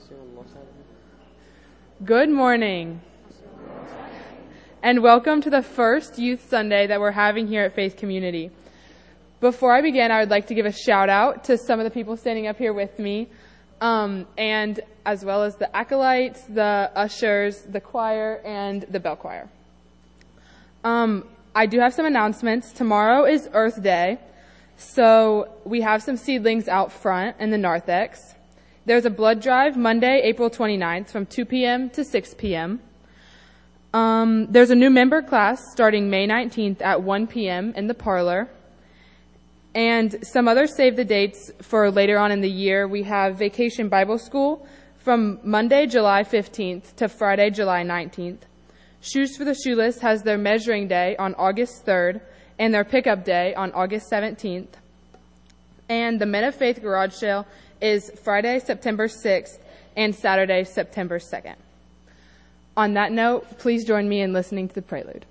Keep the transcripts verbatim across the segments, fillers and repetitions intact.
Good morning, and welcome to the first Youth Sunday that we're having here at Faith Community. Before I begin, I would like to give a shout out to some of the people standing up here with me, um, and as well as the acolytes, the ushers, the choir, and the bell choir. Um, I do have some announcements. Tomorrow is Earth Day, so we have some seedlings out front in the narthex. There's a blood drive Monday, April twenty-ninth from two p.m. to six p.m. Um, there's a new member class starting May nineteenth at one p.m. in the parlor. And some other save the dates for later on in the year. We have Vacation Bible School from Monday, July fifteenth to Friday, July nineteenth. Shoes for the Shoeless has their measuring day on August third and their pickup day on August seventeenth. And the Men of Faith Garage Sale is Friday, September sixth and Saturday, September second. On that note, please join me in listening to the prelude.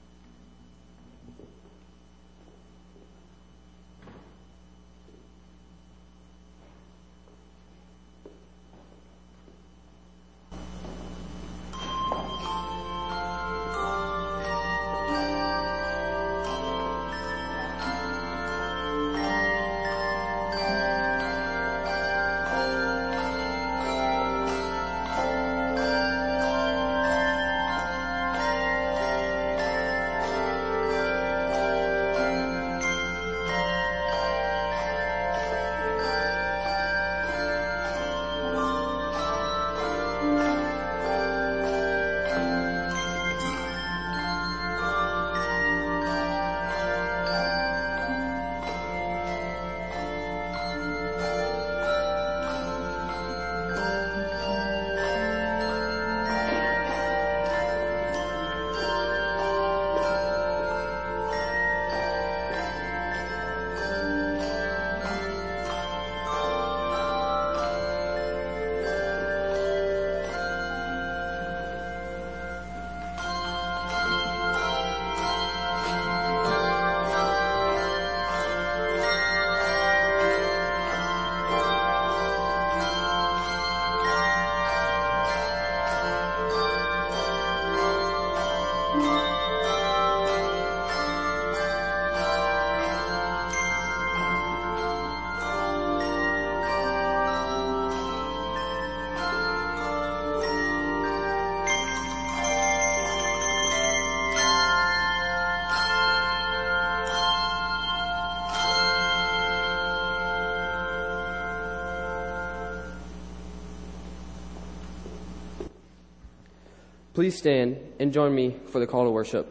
Please stand and join me for the call to worship.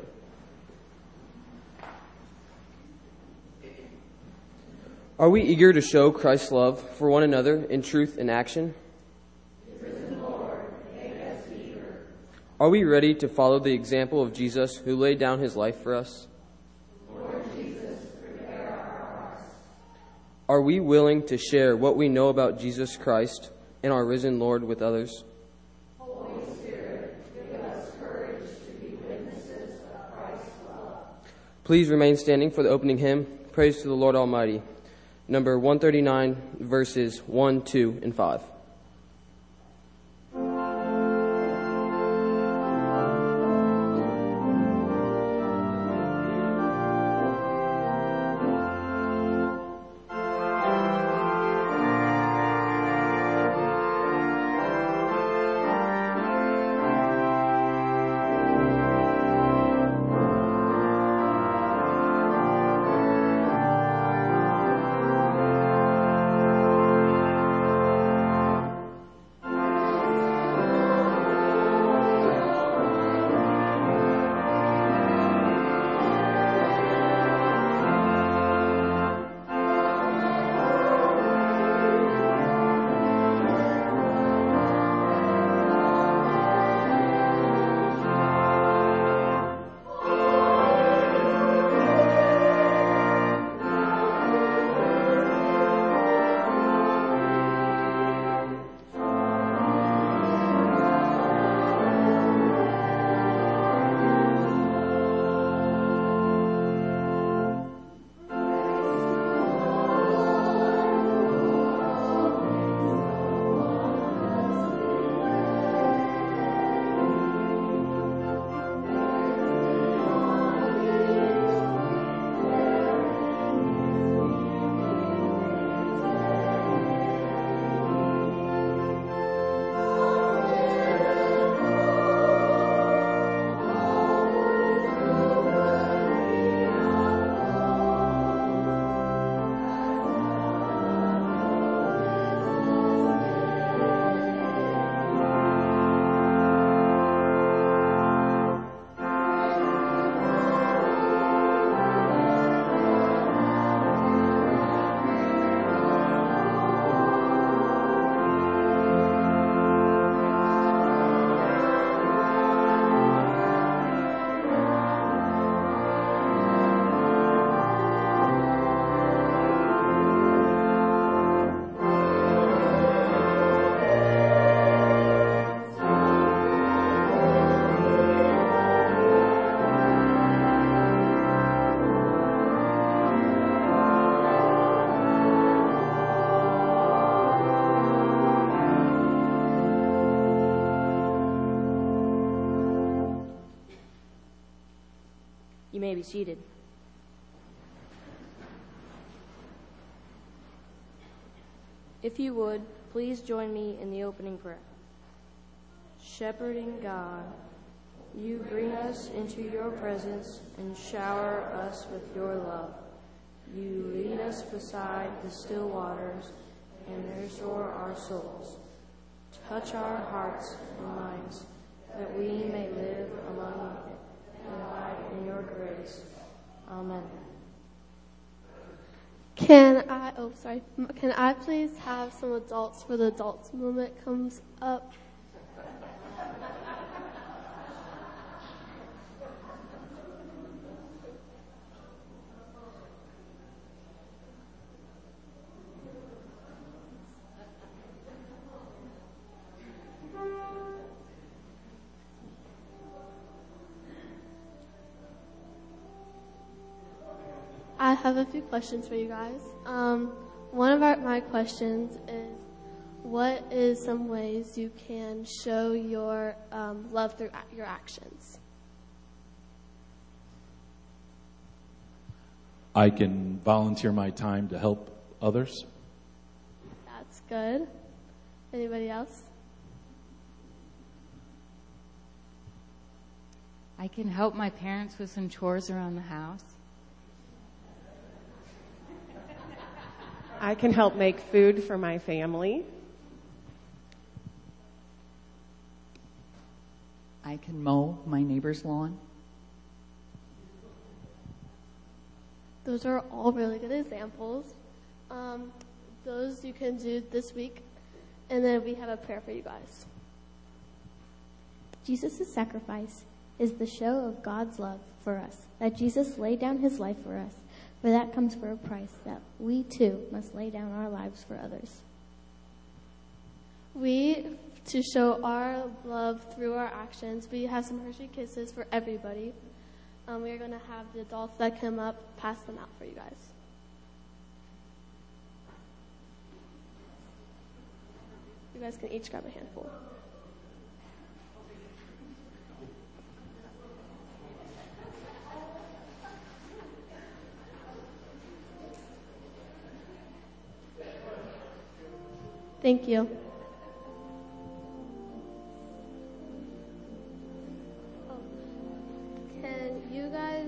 Are we eager to show Christ's love for one another in truth and action? Risen Lord, make us eager. Are we ready to follow the example of Jesus who laid down his life for us? Lord Jesus, prepare our hearts. Are we willing to share what we know about Jesus Christ and our risen Lord with others? Please remain standing for the opening hymn, Praise to the Lord Almighty, number one thirty-nine, verses one, two, and five. may be seated. If you would, please join me in the opening prayer. Shepherding God, you bring us into your presence and shower us with your love. You lead us beside the still waters and restore our souls. Touch our hearts and minds, that we may live among and abide in your grace. Amen. Can I, oh, sorry. Can I please have some adults for the adults moment comes up? I have a few questions for you guys. Um, one of our, my questions is, what is some ways you can show your um, love through a- your actions? I can volunteer my time to help others. That's good. Anybody else? I can help my parents with some chores around the house. I can help make food for my family. I can mow my neighbor's lawn. Those are all really good examples. Um, those you can do this week. And then we have a prayer for you guys. Jesus' sacrifice is the show of God's love for us, that Jesus laid down his life for us. For that comes for a price, that we too must lay down our lives for others. We, to show our love through our actions, we have some Hershey Kisses for everybody. Um, we are going to have the adults that come up pass them out for you guys. You guys can each grab a handful. Thank you. Oh. Can you guys...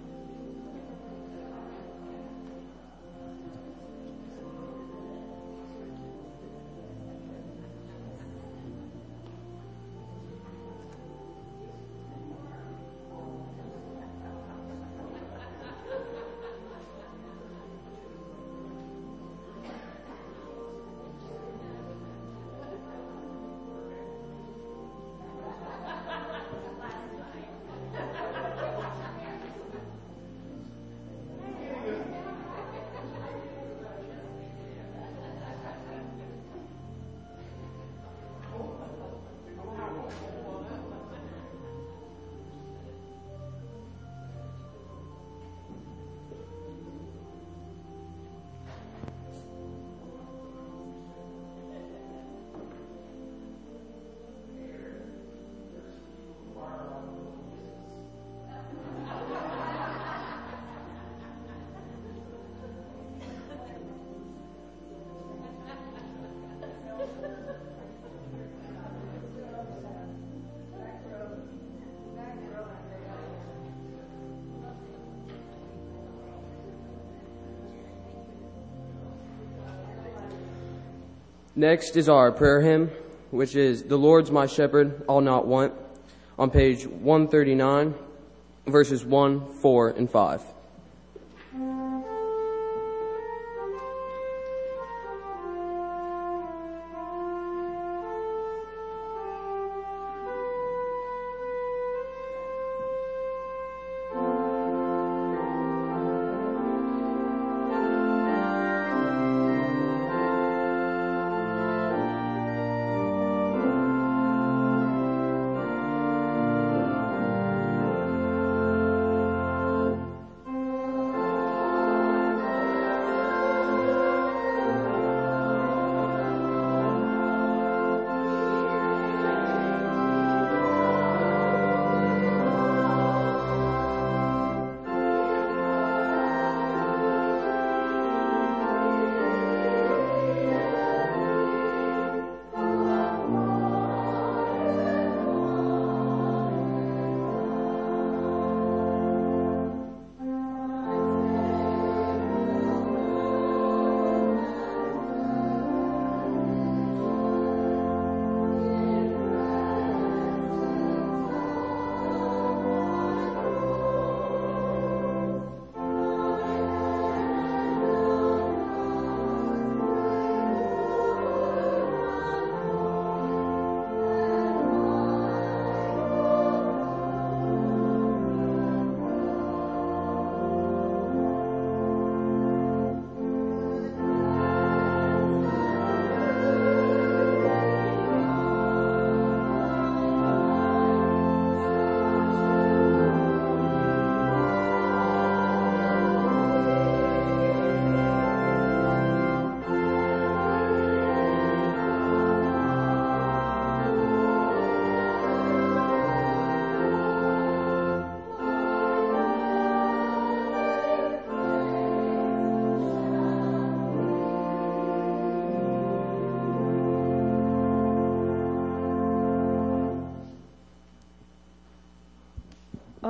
Next is our prayer hymn, which is "The Lord's My Shepherd, I'll Not Want," on page one thirty-nine, verses one, four, and five.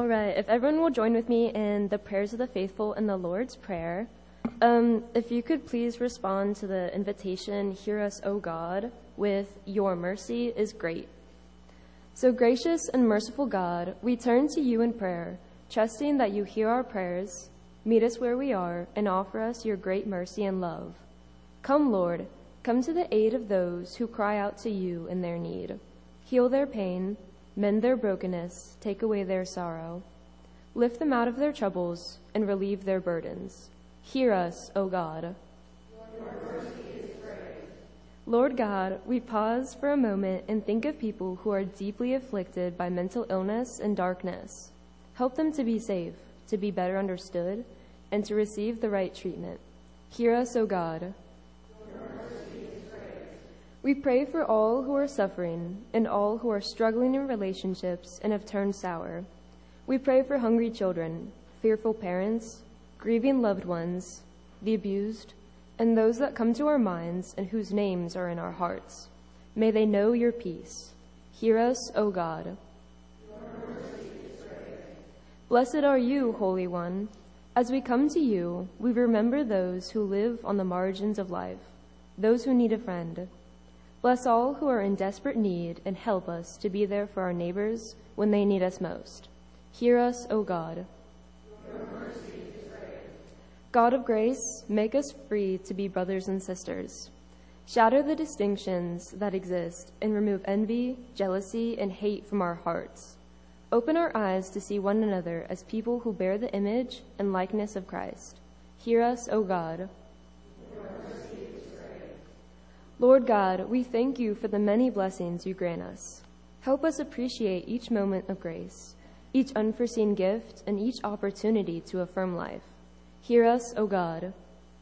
All right, if everyone will join with me in the prayers of the faithful in the Lord's Prayer. Um, if you could please respond to the invitation, "Hear us, O God," with "Your mercy is great." So gracious and merciful God, we turn to you in prayer, trusting that you hear our prayers, meet us where we are, and offer us your great mercy and love. Come, Lord, come to the aid of those who cry out to you in their need. Heal their pain, mend their brokenness, take away their sorrow. Lift them out of their troubles and relieve their burdens. Hear us, O God. Your mercy is great. Lord God, we pause for a moment and think of people who are deeply afflicted by mental illness and darkness. Help them to be safe, to be better understood, and to receive the right treatment. Hear us, O God. We pray for all who are suffering and all who are struggling in relationships and have turned sour. We pray for hungry children, fearful parents, grieving loved ones, the abused, and those that come to our minds and whose names are in our hearts. May they know your peace. Hear us, O God. Blessed are you, Holy One. As we come to you, we remember those who live on the margins of life, those who need a friend. Bless all who are in desperate need and help us to be there for our neighbors when they need us most. Hear us, O God. Your mercy is great. God of grace, make us free to be brothers and sisters. Shatter the distinctions that exist and remove envy, jealousy, and hate from our hearts. Open our eyes to see one another as people who bear the image and likeness of Christ. Hear us, O God. Lord God, we thank you for the many blessings you grant us. Help us appreciate each moment of grace, each unforeseen gift, and each opportunity to affirm life. Hear us, O God.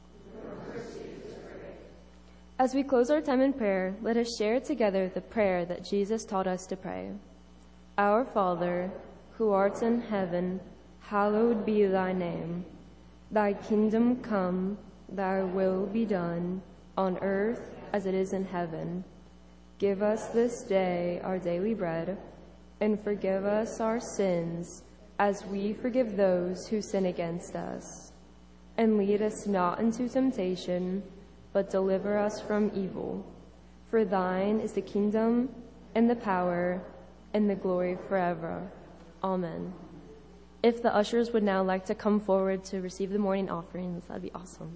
As we close our time in prayer, let us share together the prayer that Jesus taught us to pray. Our Father, who art in heaven, hallowed be thy name. Thy kingdom come, thy will be done, on earth as it is in heaven. Give us this day our daily bread, and forgive us our sins as we forgive those who sin against us. And lead us not into temptation, but deliver us from evil. For thine is the kingdom, and the power, and the glory forever. Amen. If the ushers would now like to come forward to receive the morning offerings, that'd be awesome.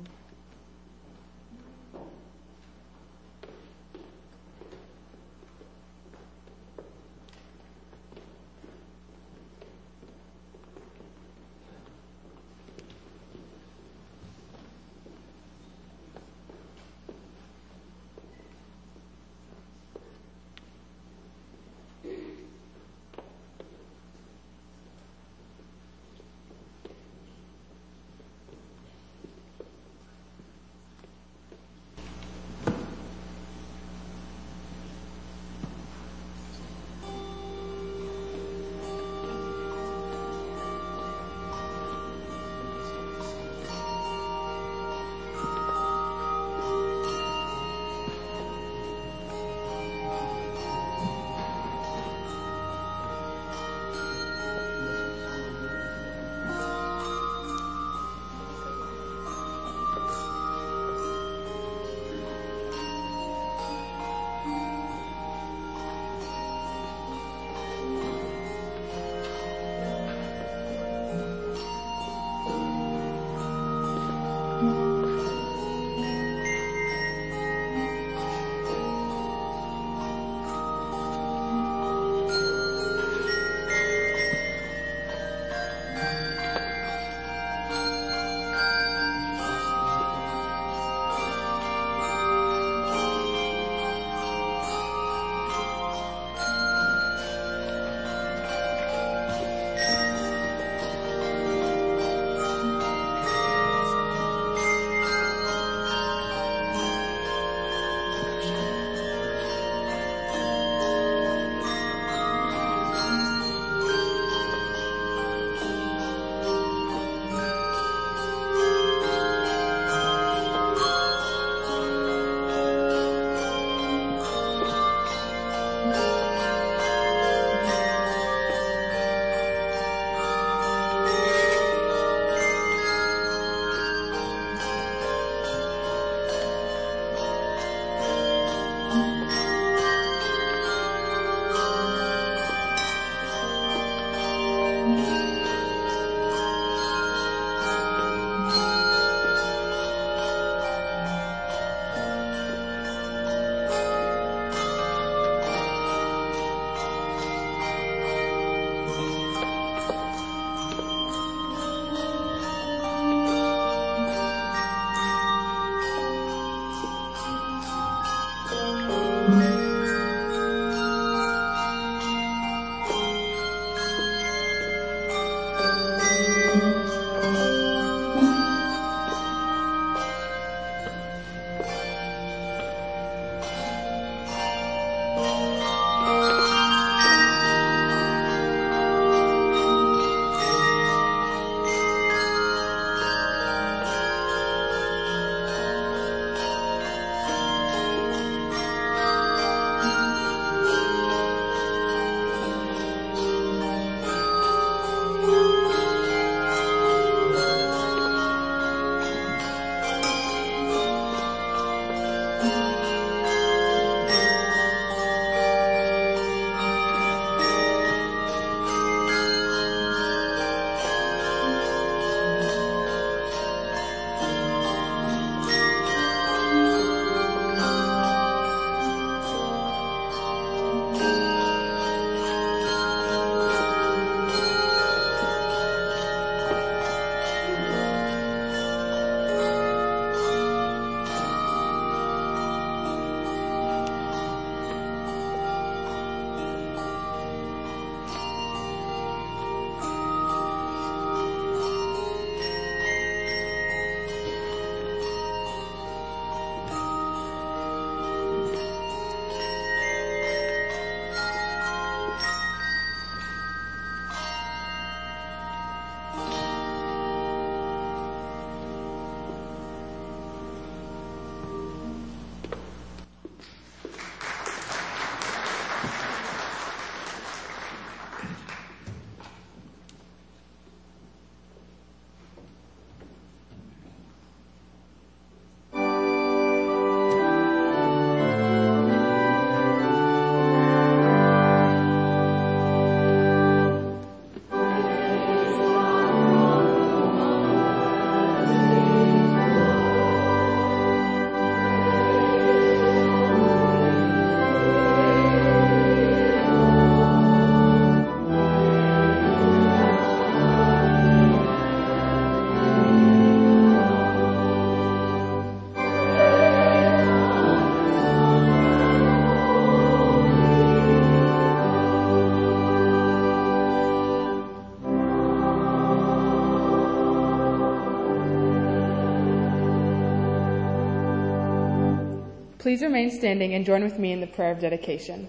Please remain standing and join with me in the prayer of dedication.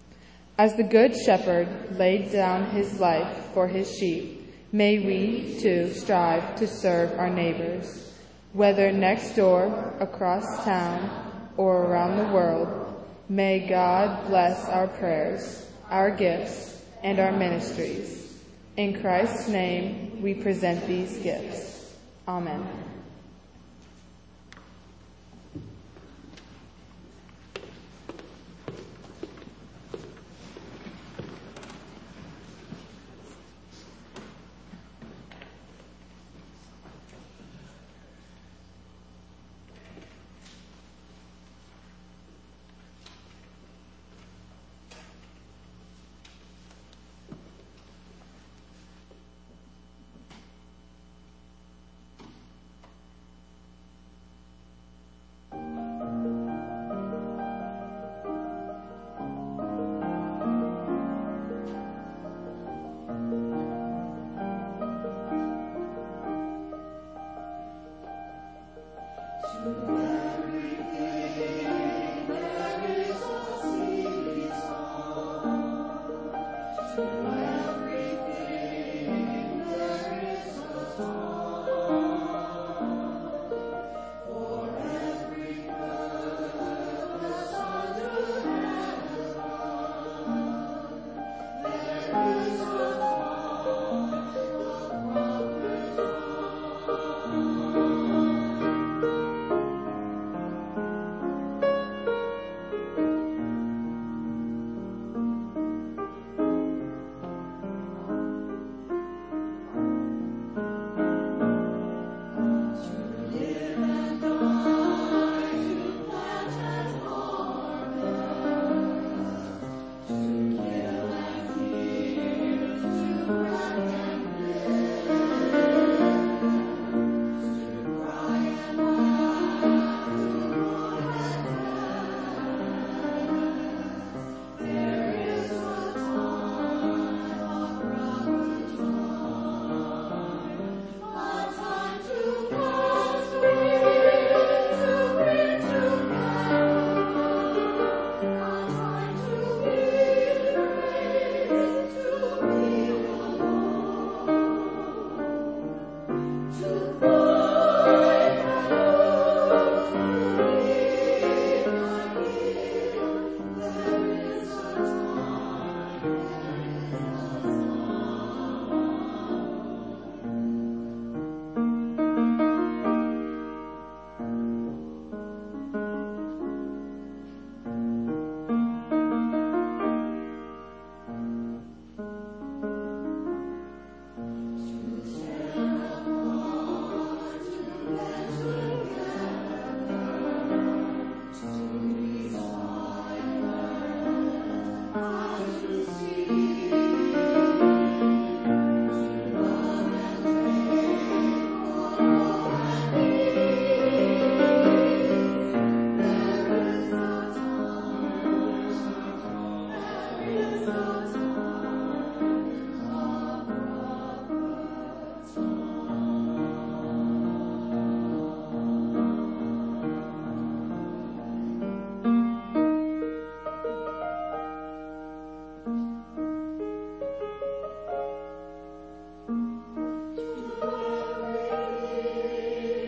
As the Good Shepherd laid down his life for his sheep, may we, too, strive to serve our neighbors, whether next door, across town, or around the world. May God bless our prayers, our gifts, and our ministries. In Christ's name, we present these gifts. Amen.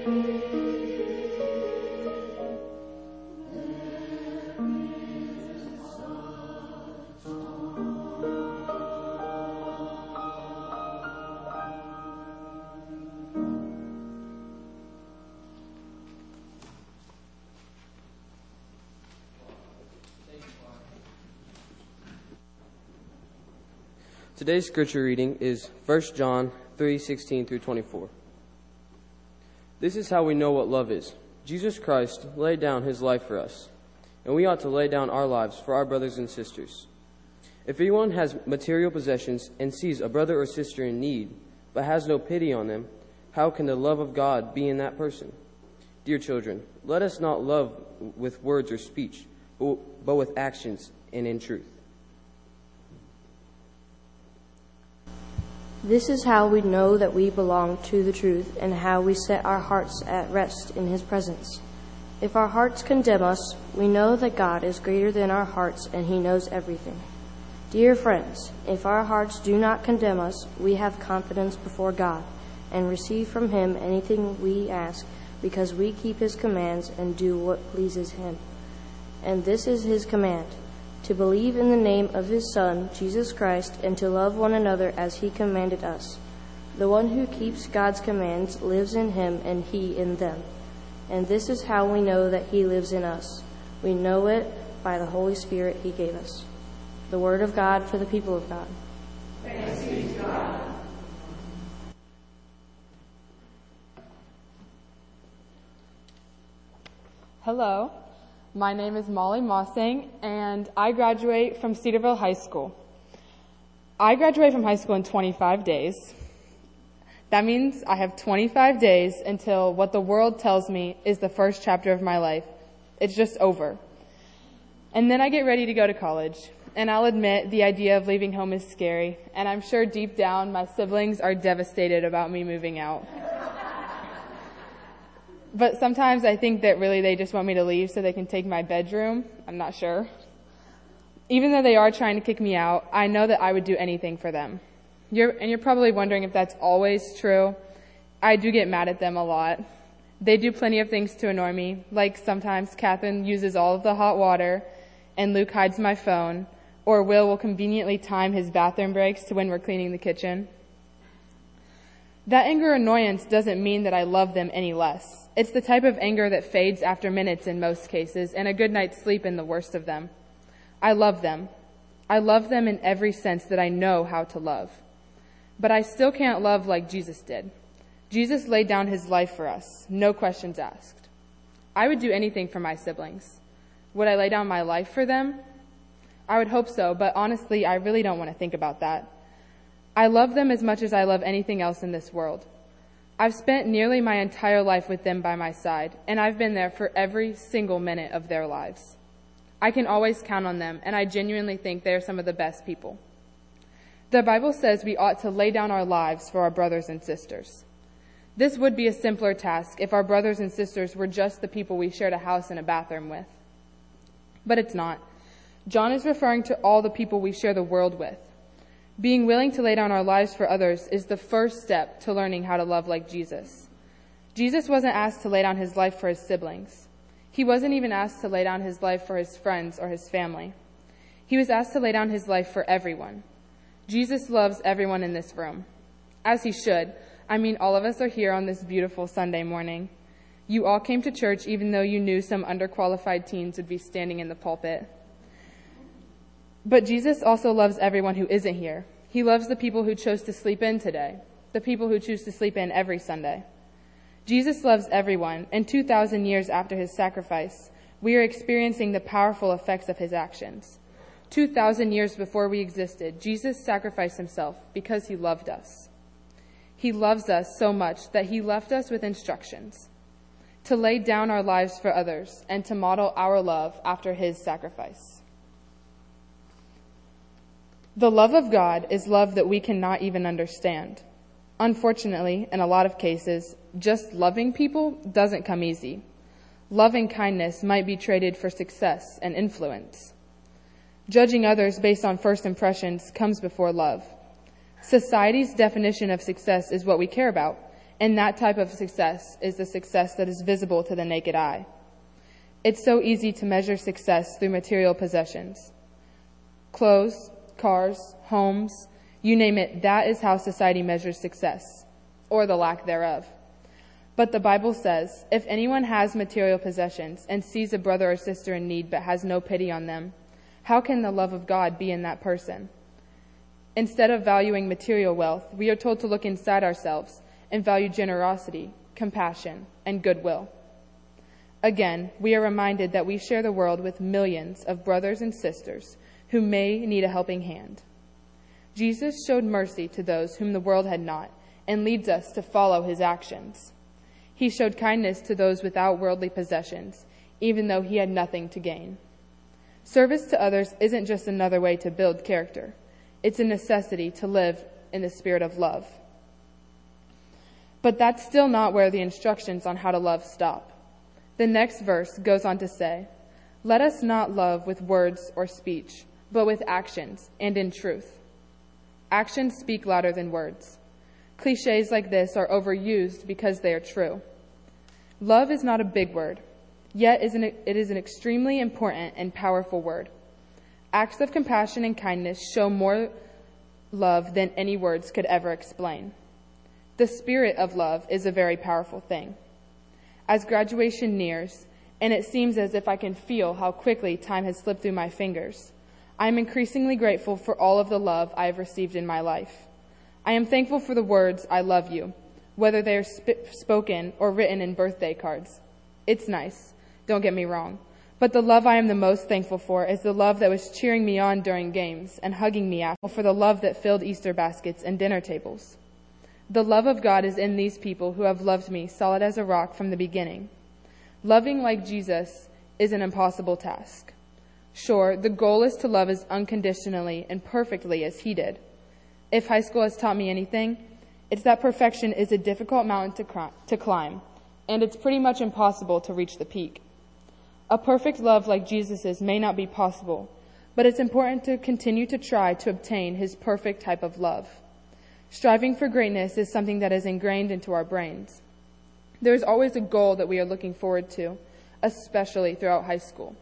Today's scripture reading is First John three sixteen through twenty-four. This is how we know what love is. Jesus Christ laid down his life for us, and we ought to lay down our lives for our brothers and sisters. If anyone has material possessions and sees a brother or sister in need, but has no pity on them, how can the love of God be in that person? Dear children, let us not love with words or speech, but with actions and in truth. This is how we know that we belong to the truth and how we set our hearts at rest in his presence. If our hearts condemn us, we know that God is greater than our hearts and he knows everything. Dear friends, if our hearts do not condemn us, we have confidence before God and receive from him anything we ask because we keep his commands and do what pleases him. And this is his command: to believe in the name of his Son, Jesus Christ, and to love one another as he commanded us. The one who keeps God's commands lives in him and he in them. And this is how we know that he lives in us. We know it by the Holy Spirit he gave us. The word of God for the people of God. Thanks be to God. Hello. My name is Molly Mossing, and I graduate from Cedarville High School. I graduate from high school in twenty-five days. That means I have twenty-five days until what the world tells me is the first chapter of my life. It's just over. And then I get ready to go to college. And I'll admit the idea of leaving home is scary, and I'm sure deep down my siblings are devastated about me moving out. But sometimes I think that really they just want me to leave so they can take my bedroom. I'm not sure. Even though they are trying to kick me out, I know that I would do anything for them. You're, and you're probably wondering if that's always true. I do get mad at them a lot. They do plenty of things to annoy me, like sometimes Catherine uses all of the hot water and Luke hides my phone, or Will will conveniently time his bathroom breaks to when we're cleaning the kitchen. That anger or annoyance doesn't mean that I love them any less. It's the type of anger that fades after minutes in most cases, and a good night's sleep in the worst of them. I love them. I love them in every sense that I know how to love. But I still can't love like Jesus did. Jesus laid down his life for us, no questions asked. I would do anything for my siblings. Would I lay down my life for them? I would hope so, but honestly, I really don't want to think about that. I love them as much as I love anything else in this world. I've spent nearly my entire life with them by my side, and I've been there for every single minute of their lives. I can always count on them, and I genuinely think they are some of the best people. The Bible says we ought to lay down our lives for our brothers and sisters. This would be a simpler task if our brothers and sisters were just the people we shared a house and a bathroom with. But it's not. John is referring to all the people we share the world with. Being willing to lay down our lives for others is the first step to learning how to love like Jesus. Jesus wasn't asked to lay down his life for his siblings. He wasn't even asked to lay down his life for his friends or his family. He was asked to lay down his life for everyone. Jesus loves everyone in this room, as he should. I mean, all of us are here on this beautiful Sunday morning. You all came to church even though you knew some underqualified teens would be standing in the pulpit. But Jesus also loves everyone who isn't here. He loves the people who chose to sleep in today, the people who choose to sleep in every Sunday. Jesus loves everyone, and two thousand years after his sacrifice, we are experiencing the powerful effects of his actions. two thousand years before we existed, Jesus sacrificed himself because he loved us. He loves us so much that he left us with instructions to lay down our lives for others and to model our love after his sacrifice. The love of God is love that we cannot even understand. Unfortunately, in a lot of cases, just loving people doesn't come easy. Loving kindness might be traded for success and influence. Judging others based on first impressions comes before love. Society's definition of success is what we care about, And that type of success is the success that is visible to the naked eye. It's so easy to measure success through material possessions. Clothes, cars, homes, you name it, that is how society measures success, or the lack thereof. But the Bible says, if anyone has material possessions and sees a brother or sister in need but has no pity on them, how can the love of God be in that person? Instead of valuing material wealth, we are told to look inside ourselves and value generosity, compassion, and goodwill. Again, we are reminded that we share the world with millions of brothers and sisters who may need a helping hand. Jesus showed mercy to those whom the world had not and leads us to follow his actions. He showed kindness to those without worldly possessions, even though he had nothing to gain. Service to others isn't just another way to build character. It's a necessity to live in the spirit of love. But that's still not where the instructions on how to love stop. The next verse goes on to say, "Let us not love with words or speech, but with actions and in truth." Actions speak louder than words. Cliches like this are overused because they are true. Love is not a big word, yet it is an extremely important and powerful word. Acts of compassion and kindness show more love than any words could ever explain. The spirit of love is a very powerful thing. As graduation nears, and it seems as if I can feel how quickly time has slipped through my fingers, I am increasingly grateful for all of the love I have received in my life. I am thankful for the words, "I love you," whether they are sp- spoken or written in birthday cards. It's nice, don't get me wrong, but the love I am the most thankful for is the love that was cheering me on during games and hugging me after, for the love that filled Easter baskets and dinner tables. The love of God is in these people who have loved me solid as a rock from the beginning. Loving like Jesus is an impossible task. Sure, the goal is to love as unconditionally and perfectly as he did. If high school has taught me anything, it's that perfection is a difficult mountain to, cr- to climb, and it's pretty much impossible to reach the peak. A perfect love like Jesus's may not be possible, but it's important to continue to try to obtain his perfect type of love. Striving for greatness is something that is ingrained into our brains. There is always a goal that we are looking forward to, especially throughout high school.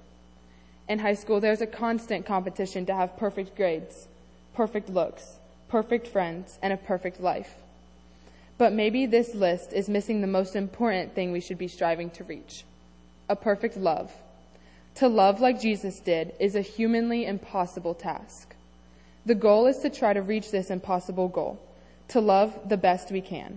In high school, there's a constant competition to have perfect grades, perfect looks, perfect friends, and a perfect life. But maybe this list is missing the most important thing we should be striving to reach: a perfect love. To love like Jesus did is a humanly impossible task. The goal is to try to reach this impossible goal, to love the best we can.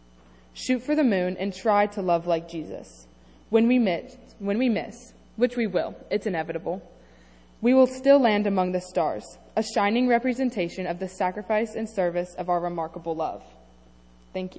Shoot for the moon and try to love like Jesus. When we miss, when we miss, which we will, it's inevitable, we will still land among the stars, a shining representation of the sacrifice and service of our remarkable love. Thank you.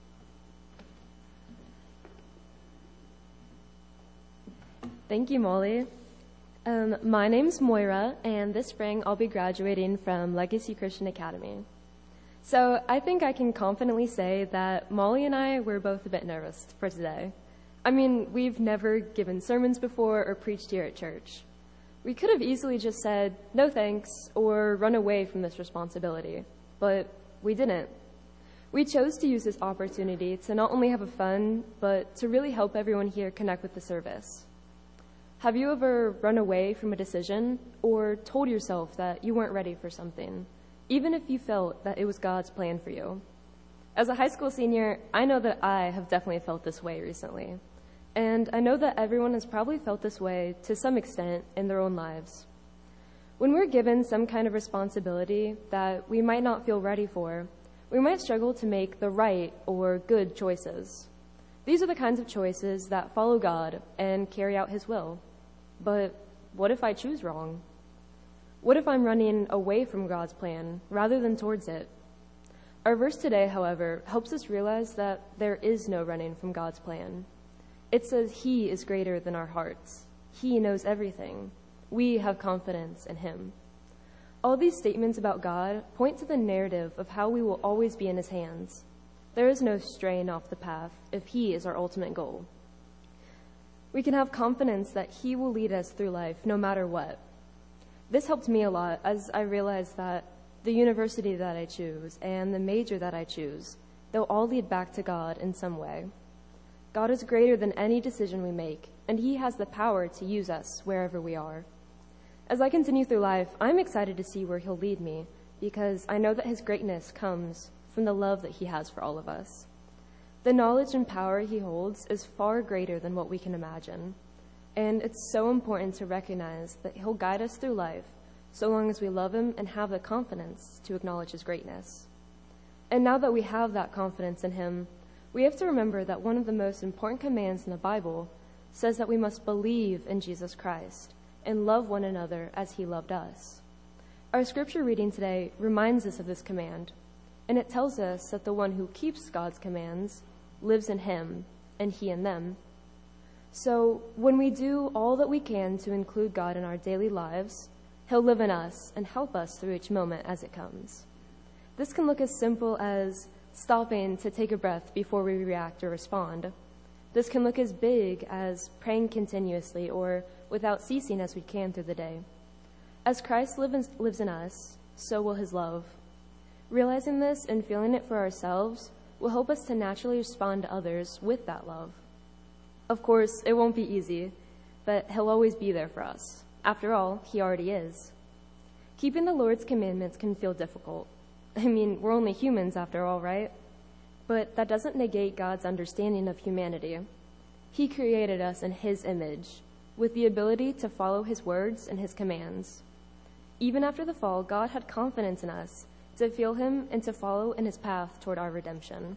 Thank you, Molly. Um, my name's Moira, and this spring I'll be graduating from Legacy Christian Academy. So I think I can confidently say that Molly and I were both a bit nervous for today. I mean, we've never given sermons before or preached here at church. We could have easily just said, no thanks, or run away from this responsibility, but we didn't. We chose to use this opportunity to not only have a fun, but to really help everyone here connect with the service. Have you ever run away from a decision or told yourself that you weren't ready for something, even if you felt that it was God's plan for you? As a high school senior, I know that I have definitely felt this way recently. And I know that everyone has probably felt this way to some extent in their own lives. When we're given some kind of responsibility that we might not feel ready for, we might struggle to make the right or good choices. These are the kinds of choices that follow God and carry out his will. But what if I choose wrong? What if I'm running away from God's plan rather than towards it? Our verse today, however, helps us realize that there is no running from God's plan. It says he is greater than our hearts. He knows everything. We have confidence in him. All these statements about God point to the narrative of how we will always be in his hands. There is no straying off the path if he is our ultimate goal. We can have confidence that he will lead us through life no matter what. This helped me a lot as I realized that the university that I choose and the major that I choose they'll all lead back to God in some way. God is greater than any decision we make, and he has the power to use us wherever we are. As I continue through life, I'm excited to see where he'll lead me, because I know that his greatness comes from the love that he has for all of us. The knowledge and power he holds is far greater than what we can imagine, and it's so important to recognize that he'll guide us through life so long as we love him and have the confidence to acknowledge his greatness. And now that we have that confidence in him, we have to remember that one of the most important commands in the Bible says that we must believe in Jesus Christ and love one another as he loved us. Our scripture reading today reminds us of this command, and it tells us that the one who keeps God's commands lives in him and he in them. So when we do all that we can to include God in our daily lives, he'll live in us and help us through each moment as it comes. This can look as simple as stopping to take a breath before we react or respond. This can look as big as praying continuously or without ceasing as we can through the day. As Christ lives lives in us, so will his love. Realizing this and feeling it for ourselves will help us to naturally respond to others with that love. Of course, it won't be easy, but he'll always be there for us. After all, he already is. Keeping the Lord's commandments can feel difficult. I mean, we're only humans after all, right? But that doesn't negate God's understanding of humanity. He created us in his image, with the ability to follow his words and his commands. Even after the fall, God had confidence in us to feel him and to follow in his path toward our redemption.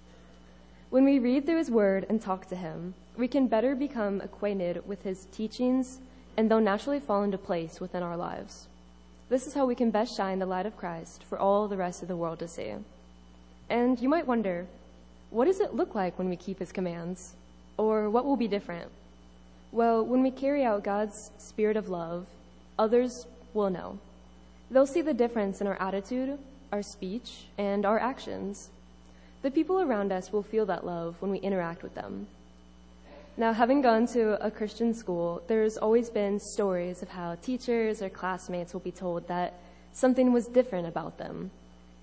When we read through his word and talk to him, we can better become acquainted with his teachings, and they'll naturally fall into place within our lives. This is how we can best shine the light of Christ for all the rest of the world to see. And you might wonder, what does it look like when we keep his commands? Or what will be different? Well, when we carry out God's spirit of love, others will know. They'll see the difference in our attitude, our speech, and our actions. The people around us will feel that love when we interact with them. Now, having gone to a Christian school, there's always been stories of how teachers or classmates will be told that something was different about them.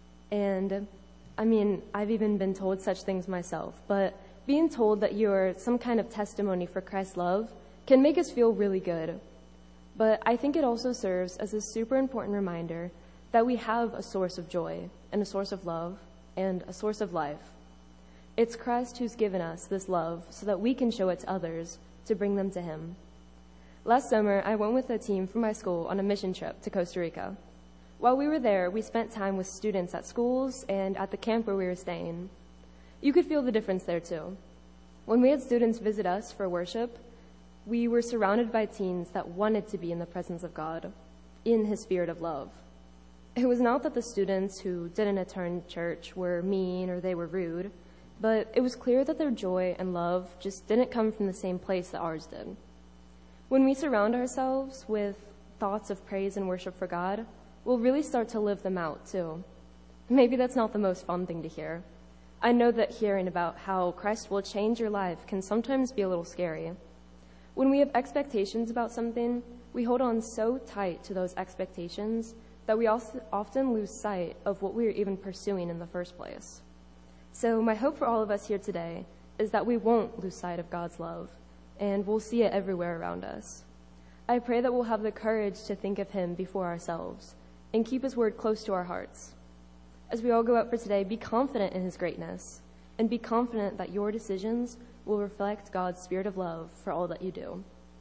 And, I mean, I've even been told such things myself, but being told that you're some kind of testimony for Christ's love can make us feel really good. But I think it also serves as a super important reminder that we have a source of joy and a source of love and a source of life. It's Christ who's given us this love so that we can show it to others to bring them to him. Last summer, I went with a team from my school on a mission trip to Costa Rica. While we were there, we spent time with students at schools and at the camp where we were staying. You could feel the difference there too. When we had students visit us for worship, we were surrounded by teens that wanted to be in the presence of God, in his spirit of love. It was not that the students who didn't attend church were mean or they were rude, but it was clear that their joy and love just didn't come from the same place that ours did. When we surround ourselves with thoughts of praise and worship for God, we'll really start to live them out too. Maybe that's not the most fun thing to hear. I know that hearing about how Christ will change your life can sometimes be a little scary. When we have expectations about something, we hold on so tight to those expectations that we also often lose sight of what we are even pursuing in the first place. So my hope for all of us here today is that we won't lose sight of God's love, and we'll see it everywhere around us. I pray that we'll have the courage to think of him before ourselves and keep his word close to our hearts. As we all go out for today, be confident in his greatness, and be confident that your decisions will reflect God's spirit of love for all that you do.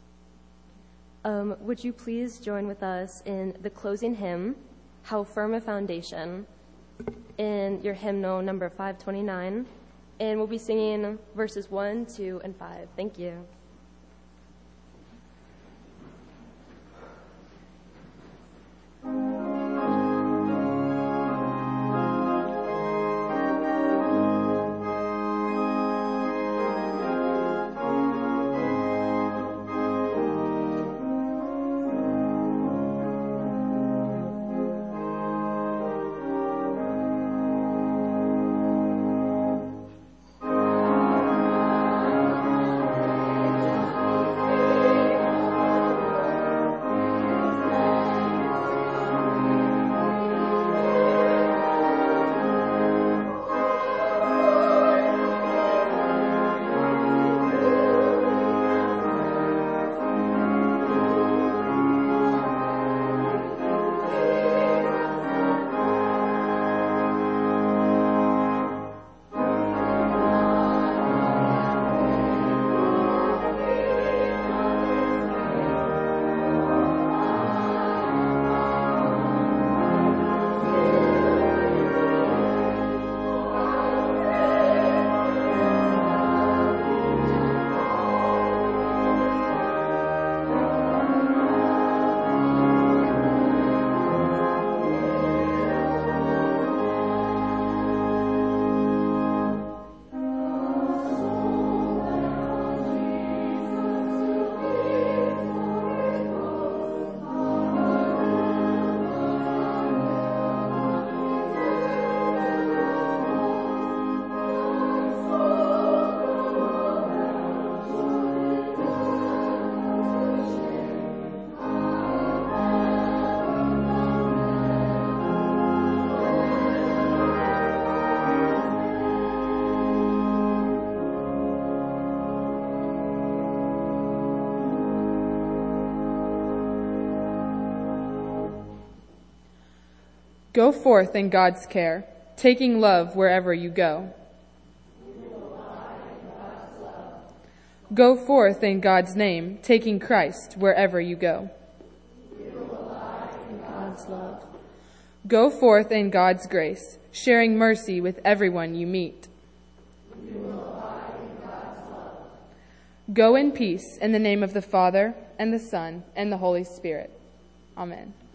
Um, would you please join with us in the closing hymn, How Firm a Foundation, in your hymnal number five twenty-nine, and we'll be singing verses one, two, and five. Thank you. Thank you. Go forth in God's care, taking love wherever you go. Go forth in God's name, taking Christ wherever you go. God's love. Go forth in God's grace, sharing mercy with everyone you meet. Go in peace in the name of the Father, and the Son, and the Holy Spirit. Amen.